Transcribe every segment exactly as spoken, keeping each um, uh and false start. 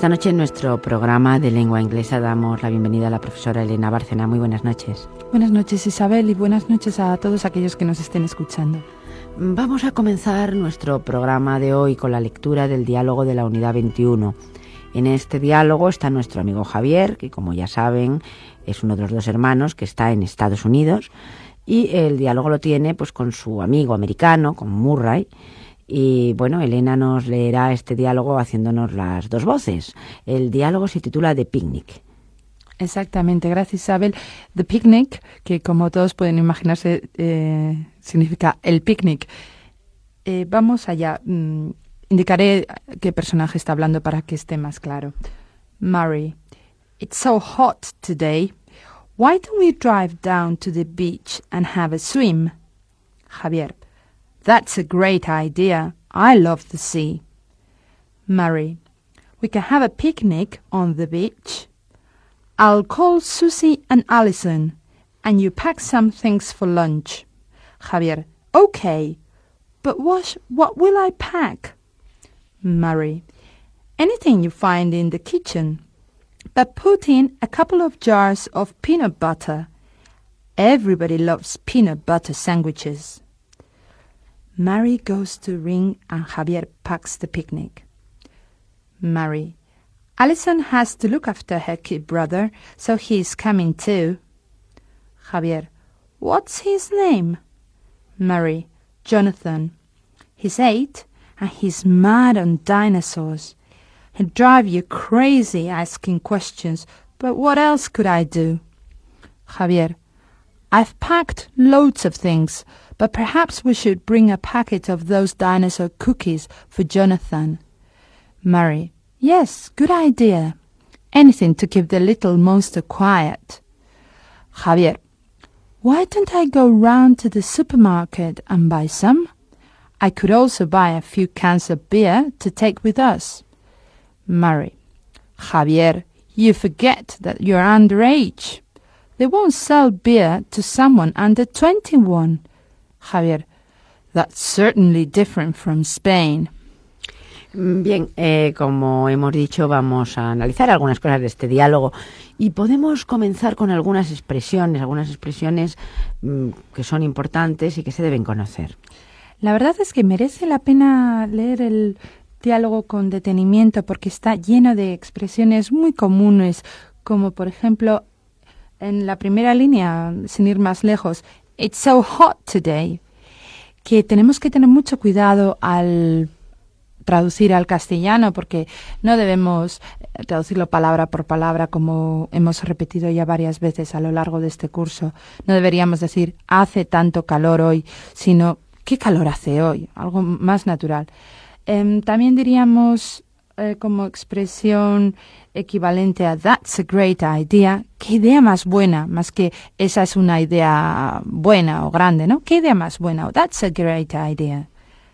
Esta noche en nuestro programa de lengua inglesa damos la bienvenida a la profesora Elena Bárcena. Muy buenas noches. Buenas noches, Isabel, y buenas noches a todos aquellos que nos estén escuchando. Vamos a comenzar nuestro programa de hoy con la lectura del diálogo de la unidad veintiuno. En este diálogo está nuestro amigo Javier, que como ya saben es uno de los dos hermanos que está en Estados Unidos, y el diálogo lo tiene pues con su amigo americano, con Murray. Y bueno, Elena nos leerá este diálogo haciéndonos las dos voces. El diálogo se titula The Picnic. Exactamente, gracias, Isabel. The Picnic, que como todos pueden imaginarse, eh, significa el picnic. Eh, vamos allá. Mm, indicaré qué personaje está hablando para que esté más claro. Murray. It's so hot today. Why don't we drive down to the beach and have a swim? Javier. That's a great idea. I love the sea. Murray. We can have a picnic on the beach. I'll call Susie and Alison, and you pack some things for lunch. Javier. Okay, but what, what will I pack? Murray. Anything you find in the kitchen, but put in a couple of jars of peanut butter. Everybody loves peanut butter sandwiches. Murray goes to ring and Javier packs the picnic. Murray. Alison has to look after her kid brother, so he's coming too. Javier. What's his name? Murray. Jonathan. He's eight and he's mad on dinosaurs. He'll drive you crazy asking questions, but what else could I do? Javier. I've packed loads of things, but perhaps we should bring a packet of those dinosaur cookies for Jonathan. Murray. Yes, good idea. Anything to keep the little monster quiet. Javier. Why don't I go round to the supermarket and buy some? I could also buy a few cans of beer to take with us. Murray. Javier, you forget that you're underage. They won't sell beer to someone under twenty-one. Javier. That's certainly different from Spain. Bien, eh, como hemos dicho, vamos a analizar algunas cosas de este diálogo y podemos comenzar con algunas expresiones, algunas expresiones mmm, que son importantes y que se deben conocer. La verdad es que merece la pena leer el diálogo con detenimiento porque está lleno de expresiones muy comunes, como por ejemplo en la primera línea, sin ir más lejos, It's so hot today, que tenemos que tener mucho cuidado al traducir al castellano porque no debemos traducirlo palabra por palabra como hemos repetido ya varias veces a lo largo de este curso. No deberíamos decir hace tanto calor hoy, sino ¿qué calor hace hoy? Algo más natural. Eh, también diríamos eh, como expresión equivalente a that's a great idea. ¿Qué idea más buena? Más que esa es una idea buena o grande, ¿no? ¿Qué idea más buena? O that's a great idea.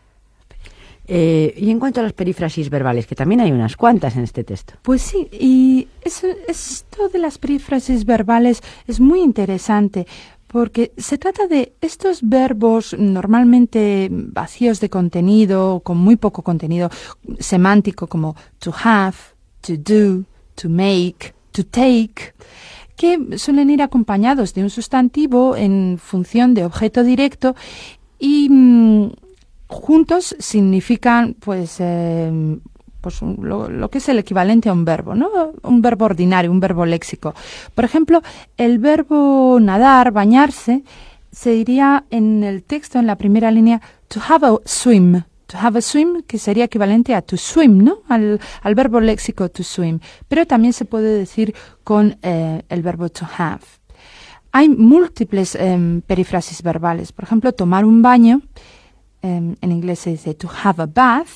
Eh, y en cuanto a las perífrasis verbales, que también hay unas cuantas en este texto. Pues sí, y eso, esto de las perífrasis verbales es muy interesante porque se trata de estos verbos normalmente vacíos de contenido, con muy poco contenido semántico, como to have, to do, to make, to take, que suelen ir acompañados de un sustantivo en función de objeto directo y mmm, juntos significan pues, eh, pues un, lo, lo que es el equivalente a un verbo, ¿no? Un verbo ordinario, un verbo léxico. Por ejemplo, el verbo nadar, bañarse, se diría en el texto, en la primera línea, to have a swim. To have a swim, que sería equivalente a to swim, ¿no? Al, al verbo léxico to swim. Pero también se puede decir con eh, el verbo to have. Hay múltiples eh, perífrasis verbales. Por ejemplo, tomar un baño. Um, en inglés se dice to have a bath.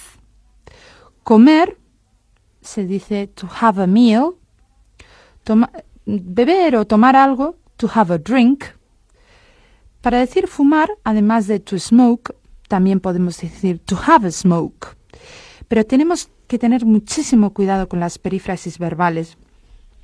Comer se dice to have a meal. Toma, beber o tomar algo, to have a drink. Para decir fumar, además de to smoke, también podemos decir to have a smoke. Pero tenemos que tener muchísimo cuidado con las perífrasis verbales,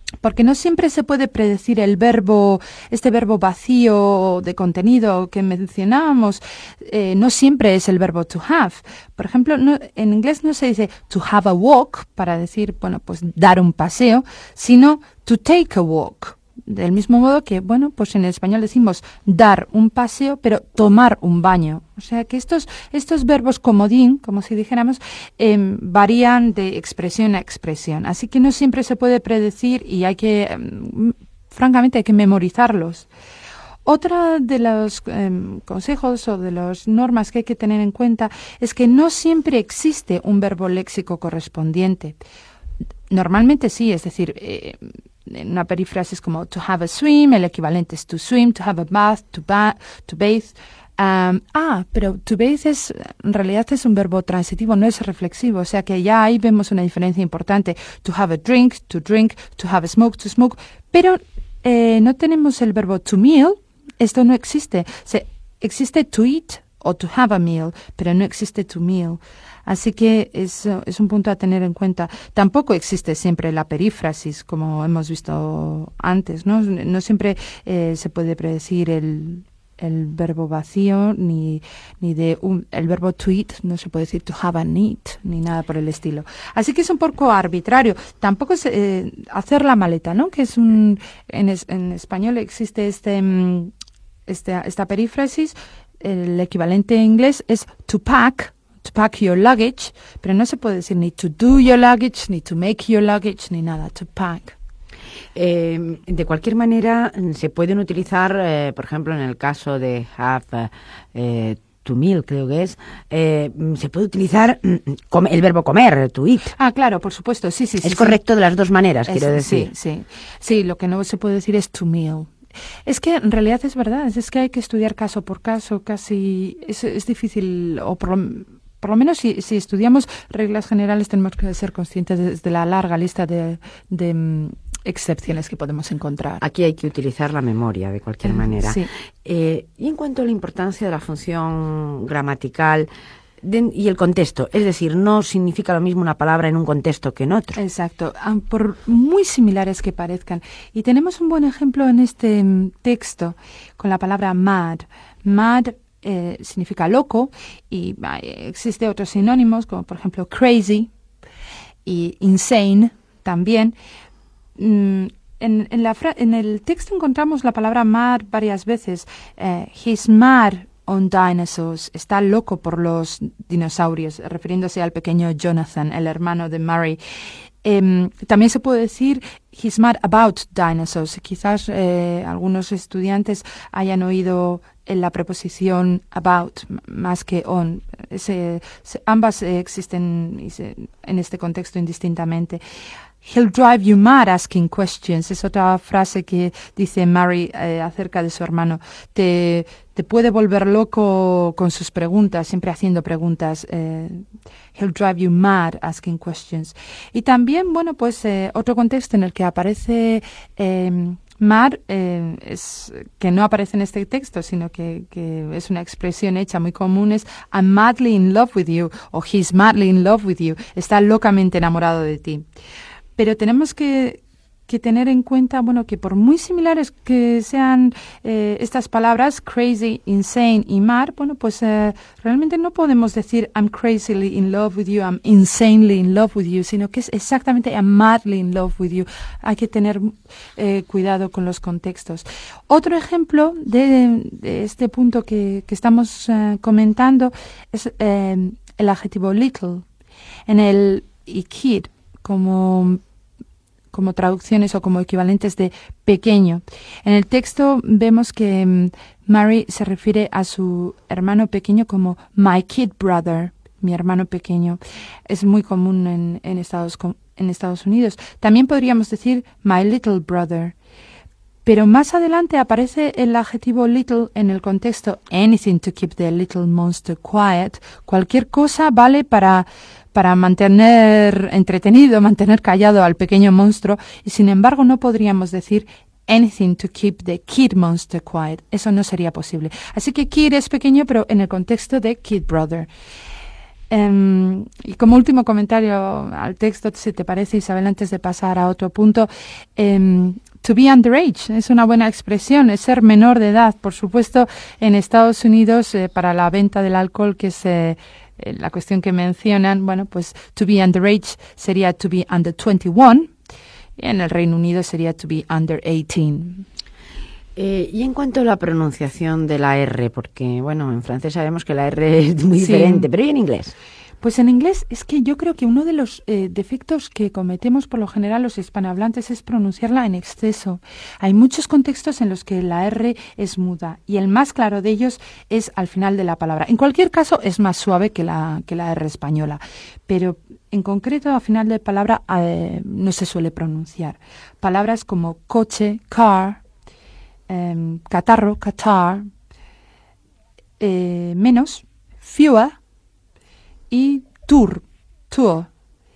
porque no siempre se puede predecir el verbo, este verbo vacío de contenido que mencionábamos, eh, no siempre es el verbo to have. Por ejemplo, no, en inglés no se dice to have a walk, para decir, bueno, pues dar un paseo, sino to take a walk. Del mismo modo que, bueno, pues en español decimos dar un paseo, pero tomar un baño. O sea que estos, estos verbos comodín, como si dijéramos, eh, varían de expresión a expresión. Así que no siempre se puede predecir y hay que, eh, francamente, hay que memorizarlos. Otra de los eh, consejos o de las normas que hay que tener en cuenta es que no siempre existe un verbo léxico correspondiente. Normalmente sí, es decir, eh, en una perífrasis como to have a swim, el equivalente es to swim, to have a bath, to, ba to bathe. Um, ah, pero to bathe es, en realidad es un verbo transitivo, no es reflexivo, o sea que ya ahí vemos una diferencia importante. To have a drink, to drink, to have a smoke, to smoke. Pero eh, no tenemos el verbo to meal, esto no existe. Se, existe to eat o to have a meal, pero no existe to meal. Así que es, es un punto a tener en cuenta. Tampoco existe siempre la perífrasis, como hemos visto antes, ¿no? No siempre eh, se puede predecir el, el verbo vacío, ni, ni de un, el verbo to eat, no se puede decir to have an eat, ni nada por el estilo. Así que es un poco arbitrario. Tampoco es eh, hacer la maleta, ¿no? Que es un, en, es, en español existe este, este, esta perífrasis, el equivalente en inglés es to pack, to pack your luggage, pero no se puede decir ni to do your luggage, ni to make your luggage, ni nada, to pack. Eh, de cualquier manera, se pueden utilizar, eh, por ejemplo, en el caso de have eh, to meal, creo que es, eh, se puede utilizar com el verbo comer, to eat. Ah, claro, por supuesto, sí, sí, sí. Es correcto sí. de las dos maneras, es, quiero decir. Sí, sí. Sí, lo que no se puede decir es to meal. Es que en realidad es verdad, es que hay que estudiar caso por caso, casi es, es difícil, o por lo, por lo menos si, si estudiamos reglas generales tenemos que ser conscientes de, de la larga lista de, de um, excepciones que podemos encontrar. Aquí hay que utilizar la memoria de cualquier manera. Sí. Eh, y en cuanto a la importancia de la función gramatical, De, y el contexto, es decir, no significa lo mismo una palabra en un contexto que en otro. Exacto, por muy similares que parezcan. Y tenemos un buen ejemplo en este texto con la palabra mad. Mad eh, significa loco y eh, existe otros sinónimos como por ejemplo crazy y insane también. Mm, en, en, la en el texto encontramos la palabra mad varias veces. Eh, he's mad on dinosaurs, está loco por los dinosaurios, refiriéndose al pequeño Jonathan, el hermano de Mary. Eh, también se puede decir he's mad about dinosaurs. Quizás eh, algunos estudiantes hayan oído en la preposición about más que on. Se, se, ambas eh, existen en este contexto indistintamente. He'll drive you mad asking questions. Es otra frase que dice Mary eh, acerca de su hermano. Te, te puede volver loco con sus preguntas, siempre haciendo preguntas. Eh, he'll drive you mad asking questions. Y también, bueno, pues eh, otro contexto en el que aparece eh, mad, eh, es, que no aparece en este texto, sino que, que es una expresión hecha muy común, es I'm madly in love with you, o he's madly in love with you. Está locamente enamorado de ti. Pero tenemos que, que tener en cuenta, bueno, que por muy similares que sean eh, estas palabras, crazy, insane y mad, bueno, pues eh, realmente no podemos decir I'm crazily in love with you, I'm insanely in love with you, sino que es exactamente I'm madly in love with you. Hay que tener eh, cuidado con los contextos. Otro ejemplo de, de este punto que, que estamos eh, comentando es eh, el adjetivo little. En el y kid, como como traducciones o como equivalentes de pequeño. En el texto vemos que um, Mary se refiere a su hermano pequeño como my kid brother, mi hermano pequeño. Es muy común en, en, Estados, en Estados Unidos. También podríamos decir my little brother. Pero más adelante aparece el adjetivo little en el contexto anything to keep the little monster quiet. Cualquier cosa vale para para mantener entretenido, mantener callado al pequeño monstruo, y sin embargo no podríamos decir anything to keep the kid monster quiet. Eso no sería posible. Así que kid es pequeño, pero en el contexto de kid brother. Um, y como último comentario al texto, si te parece, Isabel, antes de pasar a otro punto, um, to be underage es una buena expresión, es ser menor de edad. Por supuesto, en Estados Unidos, eh, para la venta del alcohol, que es eh, la cuestión que mencionan, bueno, pues to be underage sería to be under twenty-one, y en el Reino Unido sería to be under eighteen. Eh, y en cuanto a la pronunciación de la R, porque, bueno, en francés sabemos que la R es muy Sí. diferente, pero ¿y en inglés? Pues en inglés es que yo creo que uno de los eh, defectos que cometemos por lo general los hispanohablantes es pronunciarla en exceso. Hay muchos contextos en los que la R es muda y el más claro de ellos es al final de la palabra. En cualquier caso es más suave que la, que la R española, pero en concreto al final de palabra eh, no se suele pronunciar. Palabras como coche, car, eh, catarro, catar, eh, menos, fewer, y tour, tour,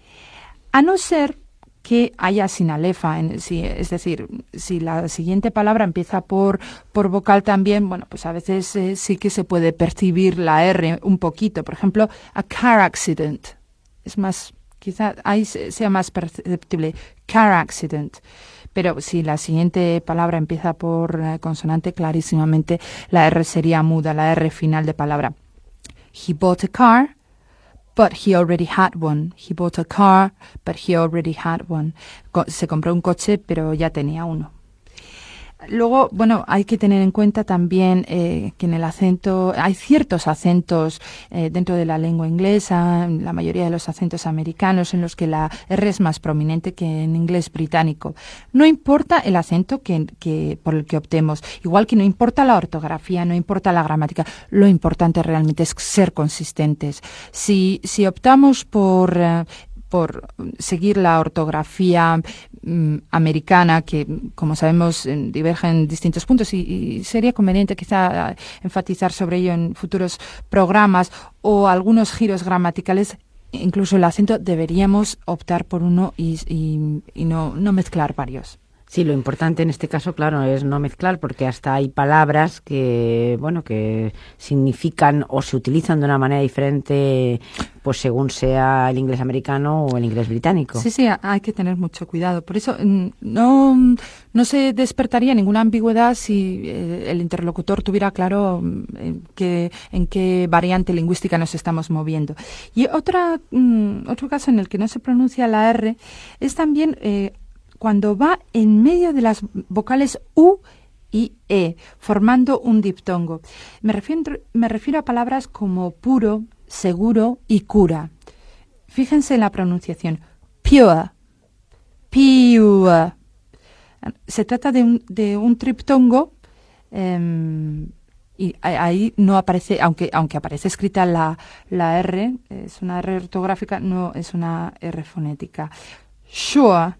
a no ser que haya sinalefa, en, si, es decir, si la siguiente palabra empieza por, por vocal también, bueno, pues a veces eh, sí que se puede percibir la R un poquito. Por ejemplo, a car accident, es más, quizá ahí sea más perceptible, car accident. Pero si la siguiente palabra empieza por eh, consonante, clarísimamente la R sería muda, la R final de palabra. He bought a car, but he already had one. He bought a car, but he already had one. Co- se compró un coche, pero ya tenía uno. Luego, bueno, hay que tener en cuenta también eh, que en el acento, hay ciertos acentos eh, dentro de la lengua inglesa, la mayoría de los acentos americanos, en los que la R es más prominente que en inglés británico. No importa el acento que, que por el que optemos, igual que no importa la ortografía, no importa la gramática, lo importante realmente es ser consistentes. Si, si optamos por... Eh, por seguir la ortografía mm, americana, que, como sabemos, diverge en distintos puntos, y, y sería conveniente quizá enfatizar sobre ello en futuros programas, o algunos giros gramaticales, incluso el acento, deberíamos optar por uno y, y, y no, no mezclar varios. Sí, lo importante en este caso, claro, es no mezclar, porque hasta hay palabras que, bueno, que significan o se utilizan de una manera diferente, pues según sea el inglés americano o el inglés británico. Sí, sí, hay que tener mucho cuidado. Por eso no, no se despertaría ninguna ambigüedad si eh, el interlocutor tuviera claro en qué, en qué variante lingüística nos estamos moviendo. Y otra, mm, otro caso en el que no se pronuncia la R es también eh, cuando va en medio de las vocales U y E, formando un diptongo. Me refiero, me refiero a palabras como puro, seguro y cura. Fíjense en la pronunciación. Pure, pure. Se trata de un, de un triptongo eh, y ahí no aparece, aunque, aunque aparece escrita la, la R, es una R ortográfica, no es una R fonética. Sure,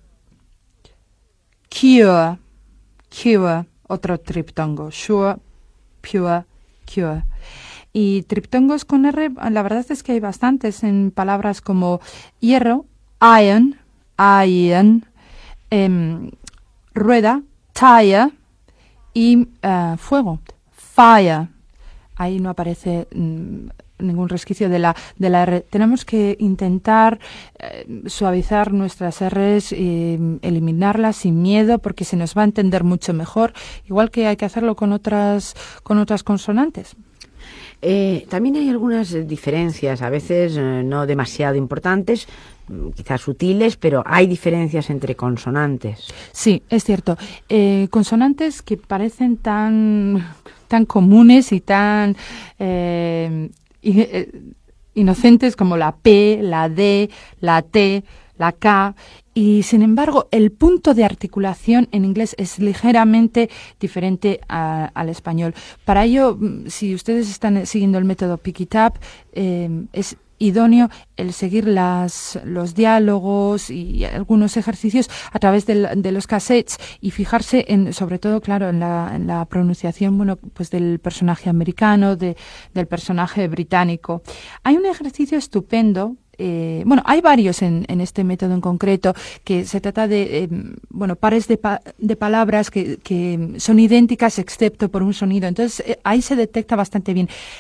cure, cure, otro triptongo. Sure, pure, cure. Y triptongos con R, la verdad es que hay bastantes en palabras como hierro, iron, iron, eh, rueda, tire, y uh, fuego, fire. Ahí no aparece mm, ningún resquicio de la, de la R. Tenemos que intentar eh, suavizar nuestras R's y eliminarlas sin miedo, porque se nos va a entender mucho mejor, igual que hay que hacerlo con otras, con otras consonantes. Eh, también hay algunas diferencias, a veces eh, no demasiado importantes, quizás sutiles, pero hay diferencias entre consonantes. Sí, es cierto. Eh, consonantes que parecen tan, tan comunes y tan eh, inocentes como la P, la D, la T, la K, y sin embargo el punto de articulación en inglés es ligeramente diferente a, al español. Para ello, si ustedes están siguiendo el método Pick It Up, eh, es idóneo el seguir las, los diálogos y algunos ejercicios a través de, de los cassettes y fijarse en, sobre todo, claro, en la, en la pronunciación, bueno, pues del personaje americano, de, del personaje británico. Hay un ejercicio estupendo. Eh, bueno, hay varios en, en este método en concreto, que se trata de, eh, bueno, pares de, pa de palabras que, que son idénticas excepto por un sonido. Entonces, eh, ahí se detecta bastante bien.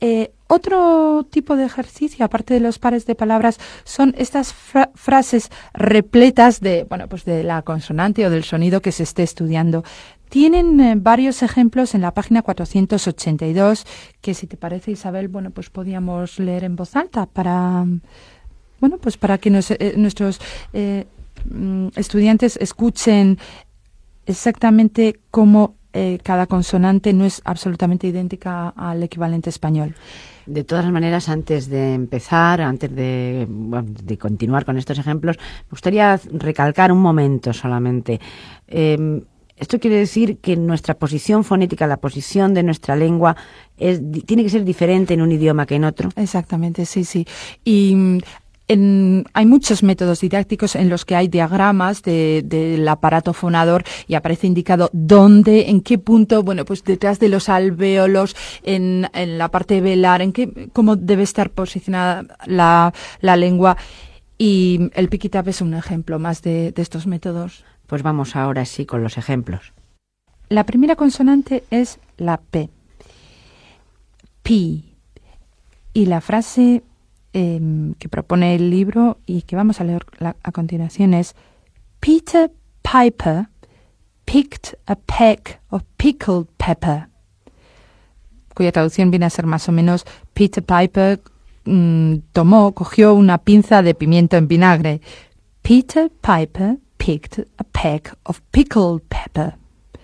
Eh, otro tipo de ejercicio, aparte de los pares de palabras, son estas fra- frases repletas de, bueno, pues de la consonante o del sonido que se esté estudiando. Tienen eh, varios ejemplos en la página cuatrocientos ochenta y dos, que si te parece, Isabel, bueno, pues podíamos leer en voz alta para, bueno, pues para que nos, eh, nuestros eh, estudiantes escuchen exactamente cómo eh, cada consonante no es absolutamente idéntica al equivalente español. De todas maneras, antes de empezar, antes de, bueno, de continuar con estos ejemplos, me gustaría recalcar un momento solamente. Eh, esto quiere decir que nuestra posición fonética, la posición de nuestra lengua, es, tiene que ser diferente en un idioma que en otro. Exactamente, sí, sí. Y En, hay muchos métodos didácticos en los que hay diagramas de, del aparato fonador y aparece indicado dónde, en qué punto, bueno, pues detrás de los alvéolos, en, en la parte velar, en qué, cómo debe estar posicionada la, la lengua. Y el Pick It Up es un ejemplo más de, de estos métodos. Pues vamos ahora sí con los ejemplos. La primera consonante es la P. P. Y la frase Eh, que propone el libro y que vamos a leer la, a continuación es: Peter Piper picked a peck of pickled pepper, cuya traducción viene a ser más o menos: Peter Piper mmm, tomó, cogió una pinza de pimiento en vinagre. Peter Piper picked a peck of pickled pepper.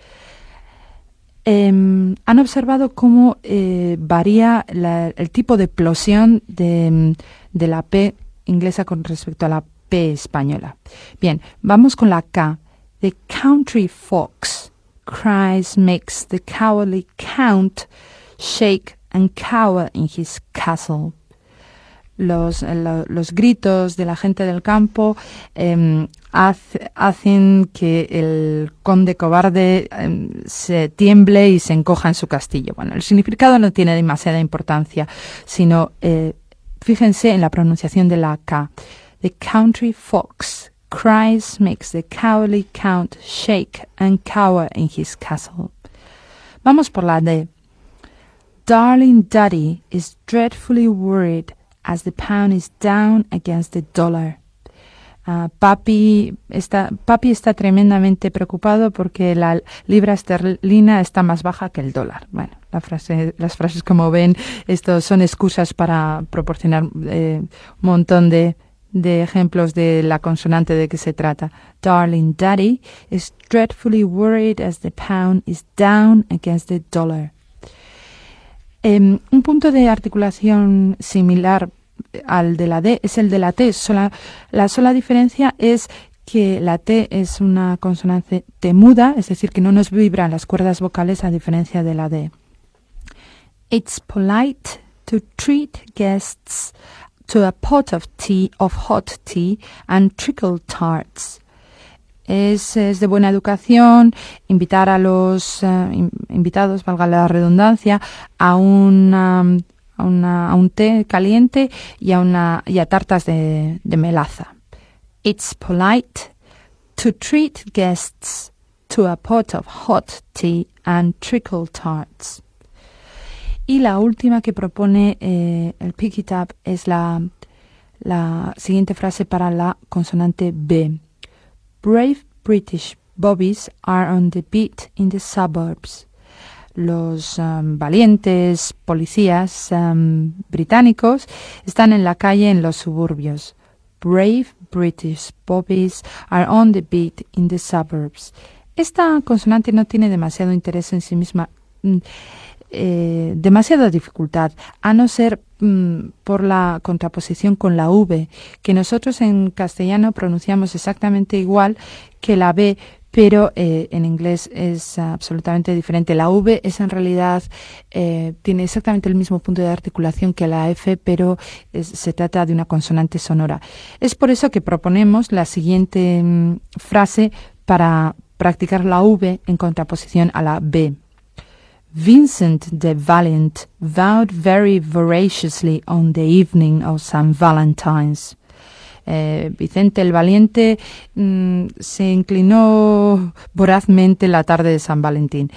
Eh, han observado cómo eh, varía la, el tipo de plosión de, de la P inglesa con respecto a la P española. Bien, vamos con la K. The country fox cries makes the cowardly count shake and cower in his castle. Los, lo, los gritos de la gente del campo eh, hace, hacen que el conde cobarde eh, se tiemble y se encoja en su castillo. Bueno, el significado no tiene demasiada importancia, sino eh, fíjense en la pronunciación de la K. The country fox cries makes the cowardly count shake and cower in his castle. Vamos por la D. Darling Daddy is dreadfully worried as the pound is down against the dollar. Uh, papi, está, papi está tremendamente preocupado porque la libra esterlina está más baja que el dólar. Bueno, la frase, las frases, como ven, estos son excusas para proporcionar eh, un montón de, de ejemplos de la consonante de que se trata. Darling Daddy is dreadfully worried as the pound is down against the dollar. Eh, un punto de articulación similar al de la D es el de la T. Sola, la sola diferencia es que la T es una consonante muda, es decir, que no nos vibran las cuerdas vocales a diferencia de la D. It's polite to treat guests to a pot of tea, of hot tea and trickle tarts. Es, es de buena educación invitar a los uh, in, invitados, valga la redundancia, a, una, a, una, a un té caliente y a, una, y a tartas de, de melaza. It's polite to treat guests to a pot of hot tea and trickle tarts. Y la última que propone eh, el Pick It Up es la, la siguiente frase para la consonante B. Brave British bobbies are on the beat in the suburbs. Los um, valientes policías um, británicos están en la calle en los suburbios. Brave British bobbies are on the beat in the suburbs. Esta consonante no tiene demasiado interés en sí misma, eh, demasiada dificultad, a no ser mm, por la contraposición con la V, que nosotros en castellano pronunciamos exactamente igual que la B, pero eh, en inglés es uh, absolutamente diferente. La V es en realidad, eh, tiene exactamente el mismo punto de articulación que la F, pero es, se trata de una consonante sonora. Es por eso que proponemos la siguiente mm, frase para practicar la V en contraposición a la B. Vincent the Valiant vowed very voraciously on the evening of Saint Valentine's. Eh, Vicente el Valiente mm, se inclinó vorazmente la tarde de San Valentín.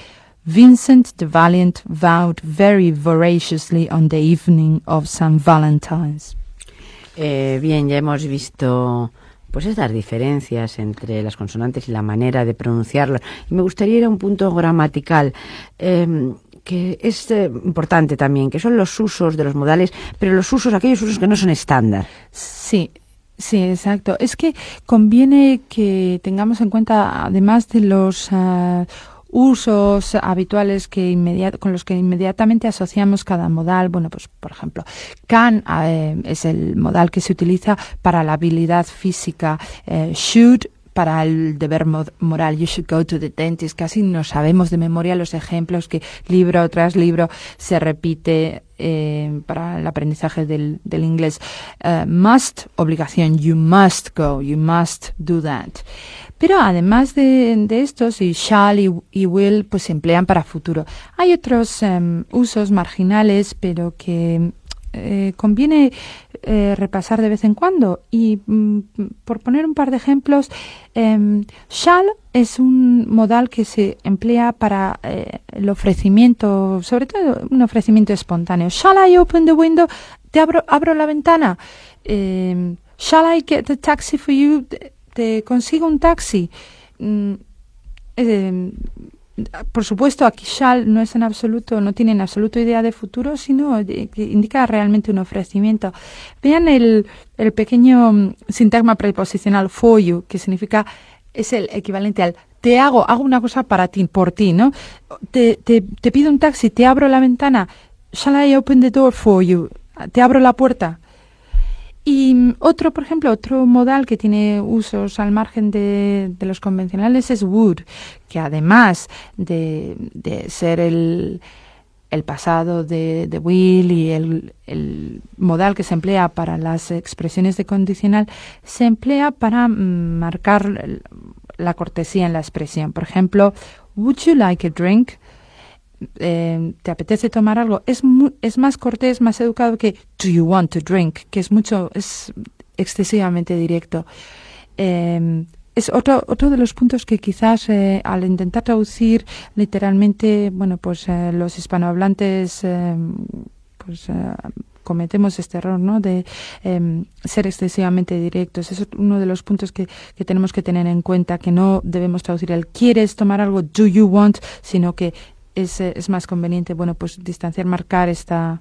Vincent the Valiant vowed very voraciously on the evening of Saint Valentine's. Eh, bien, ya hemos visto pues estas diferencias entre las consonantes y la manera de pronunciarlas. Y me gustaría ir a un punto gramatical eh, que es eh, importante también, que son los usos de los modales, pero los usos, aquellos usos que no son estándar. Sí. Sí, exacto. Es que conviene que tengamos en cuenta, además de los uh, usos habituales que inmediat- con los que inmediatamente asociamos cada modal, bueno, pues por ejemplo, can eh, es el modal que se utiliza para la habilidad física, eh, should para el deber moral, you should go to the dentist. Casi no sabemos de memoria los ejemplos que libro tras libro se repite eh, para el aprendizaje del, del inglés. Uh, must, obligación, you must go, you must do that. Pero además de, de estos, y shall y, y will, pues se emplean para futuro. Hay otros um, usos marginales, pero que Eh, conviene eh, repasar de vez en cuando. Y mm, por poner un par de ejemplos, eh, shall es un modal que se emplea para eh, el ofrecimiento, sobre todo un ofrecimiento espontáneo. Shall I open the window? Te abro, abro la ventana. Eh, shall I get the taxi for you? Te, te consigo un taxi. Mm, eh, Por supuesto, aquí shall no es en absoluto, no tiene en absoluto idea de futuro, sino de, que indica realmente un ofrecimiento. Vean el, el pequeño sintagma preposicional for you, que significa, es el equivalente al te hago, hago una cosa para ti, por ti, ¿no? Te, te, te pido un taxi, te abro la ventana. Shall I open the door for you? Te abro la puerta. Y otro, por ejemplo, otro modal que tiene usos al margen de, de los convencionales es would, que además de, de ser el, el pasado de, de will y el, el modal que se emplea para las expresiones de condicional, se emplea para marcar la cortesía en la expresión. Por ejemplo, would you like a drink? Eh, ¿te apetece tomar algo? Es, mu- es más cortés, más educado que do you want to drink, que es mucho, es excesivamente directo. Eh, es otro otro de los puntos que quizás eh, al intentar traducir literalmente, bueno, pues eh, los hispanohablantes eh, pues eh, cometemos este error, ¿no? De eh, ser excesivamente directos. Es uno de los puntos que, que tenemos que tener en cuenta, que no debemos traducir el ¿quieres tomar algo? Do you want? Sino que Es, es más conveniente, bueno, pues distanciar, marcar esta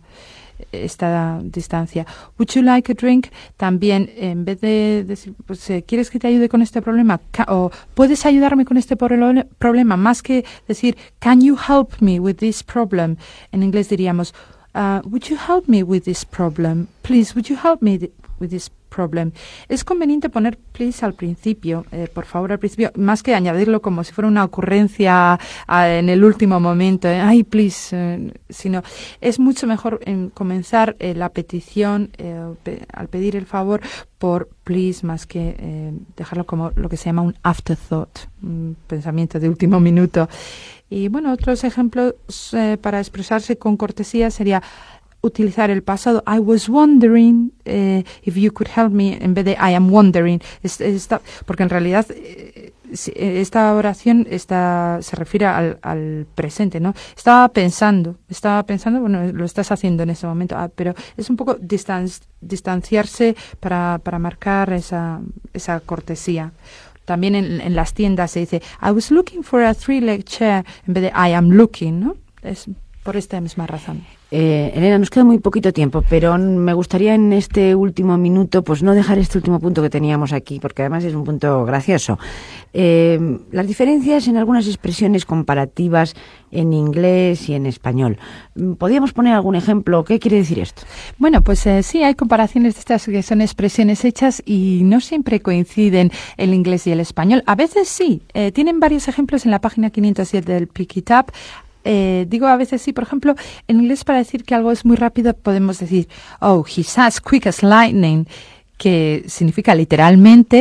esta distancia. Would you like a drink? También, en vez de decir, pues, ¿quieres que te ayude con este problema? Ca- o ¿puedes ayudarme con este pro- problema? Más que decir, can you help me with this problem? En inglés diríamos, uh, would you help me with this problem? Please, would you help me th- with this problem? Es conveniente poner please al principio, eh, por favor al principio, más que añadirlo como si fuera una ocurrencia uh, en el último momento, eh, ay please, eh, sino es mucho mejor en comenzar eh, la petición eh, pe- al pedir el favor por please más que eh, dejarlo como lo que se llama un afterthought, un pensamiento de último minuto. Y bueno, otros ejemplos eh, para expresarse con cortesía sería utilizar el pasado. I was wondering uh, if you could help me en vez de I am wondering. Es, esta, porque en realidad eh, esta oración está, se refiere al, al presente, ¿no? Estaba pensando, estaba pensando, bueno, lo estás haciendo en ese momento, ah, pero es un poco distan, distanciarse para, para marcar esa, esa cortesía. También en, en las tiendas se dice I was looking for a three-leg chair en vez de I am looking, ¿no? Es por esta misma razón. Eh, Elena, nos queda muy poquito tiempo, pero me gustaría en este último minuto, pues no dejar este último punto que teníamos aquí, porque además es un punto gracioso. Eh, las diferencias en algunas expresiones comparativas en inglés y en español. ¿Podríamos poner algún ejemplo? ¿Qué quiere decir esto? Bueno, pues eh, sí, hay comparaciones de estas que son expresiones hechas y no siempre coinciden el inglés y el español. A veces sí. Eh, tienen varios ejemplos en la página quinientos siete del Pick It Up. Eh, digo a veces sí, por ejemplo, en inglés para decir que algo es muy rápido podemos decir, oh, he's as quick as lightning, que significa literalmente,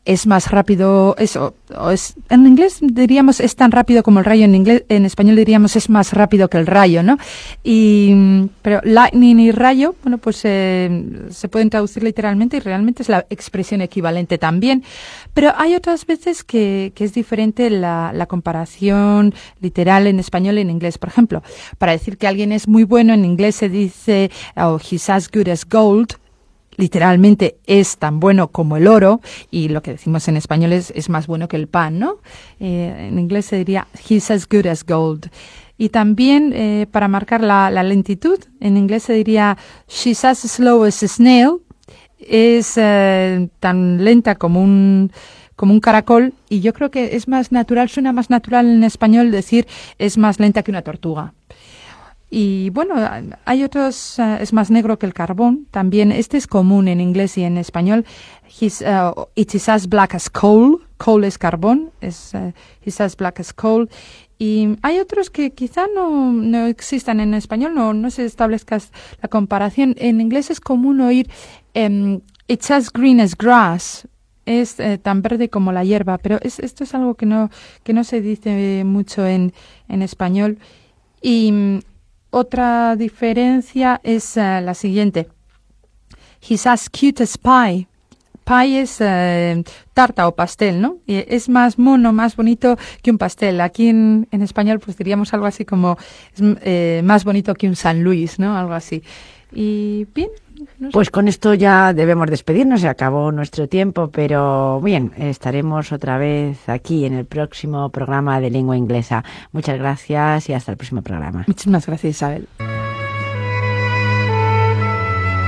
es más rápido, eso, o es, en inglés diríamos es tan rápido como el rayo, en inglés, en español diríamos es más rápido que el rayo, ¿no? Y, pero lightning y rayo, bueno, pues eh, se pueden traducir literalmente y realmente es la expresión equivalente también. Pero hay otras veces que, que es diferente la, la comparación literal en español y en inglés. Por ejemplo, para decir que alguien es muy bueno, en inglés se dice, oh, he's as good as gold. Literalmente es tan bueno como el oro, y lo que decimos en español es, es más bueno que el pan, ¿no? Eh, en inglés se diría he's as good as gold. Y también eh, para marcar la, la lentitud, en inglés se diría she's as slow as a snail. Es eh, tan lenta como un como un caracol, y yo creo que es más natural, suena más natural en español decir es más lenta que una tortuga. Y bueno, hay otros, uh, es más negro que el carbón. También este es común en inglés y en español. He's, uh, it is as black as coal. Coal es carbón. Es, uh, he's as black as coal. Y hay otros que quizá no, no existan en español, no, no se establezca la comparación. En inglés es común oír um, it's as green as grass. Es eh, tan verde como la hierba, pero es, esto es algo que no, que no se dice mucho en, en español. Y otra diferencia es uh, la siguiente. He's as cute as pie. Pie es uh, tarta o pastel, ¿no? Y es más mono, más bonito que un pastel. Aquí en, en español pues diríamos algo así como es, eh, más bonito que un San Luis, ¿no? Algo así. Y bien. No sé. Pues con esto ya debemos despedirnos, se acabó nuestro tiempo, pero bien, estaremos otra vez aquí en el próximo programa de lengua inglesa. Muchas gracias y hasta el próximo programa. Muchísimas gracias, Isabel.